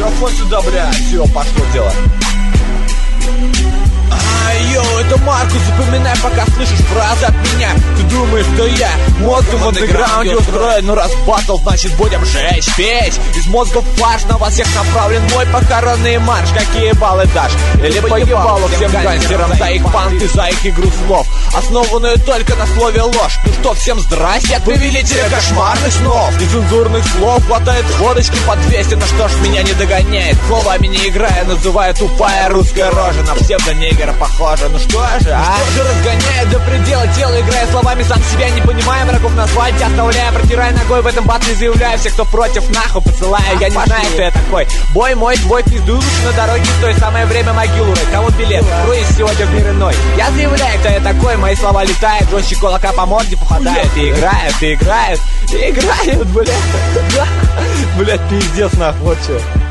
микрофон сюда, блядь. Все, пошло дело. Йоу, это Маркус, запоминай, пока слышишь фразы от меня. Ты думаешь, что я мозгом в андеграунде устроен? Ну раз батл, значит будем жечь, петь. Из мозгов фарш на вас всех направлен мой похоронный марш. Какие баллы дашь? Или поебалу всем гангстерам за их панты, за их игру слов, основанную только на слове ложь. Ну что, всем здрасте от повелителя кошмарных снов. Нецензурных слов хватает водочки по 200. Ну что ж, меня не догоняет, словами не играя, называя тупая русская рожа. На псевдонегера похожа. Ну что же, Что же разгоняет до предела тело, играя словами сам себя, не понимая врагов назвать, оставляя, протирая ногой в этом батле, заявляю, все, кто против, нахуй посылаю. Я не знаю, кто я такой. Бой мой, твой пизду лучше на дороге стой, самое время могилу рыть. Кому билет? Круиз сегодня в мир иной. Я заявляю, кто я такой, мои слова летают, жестче кулака по морде попадают. И играют, блядь. Блядь, пиздец, нахуй, вот что.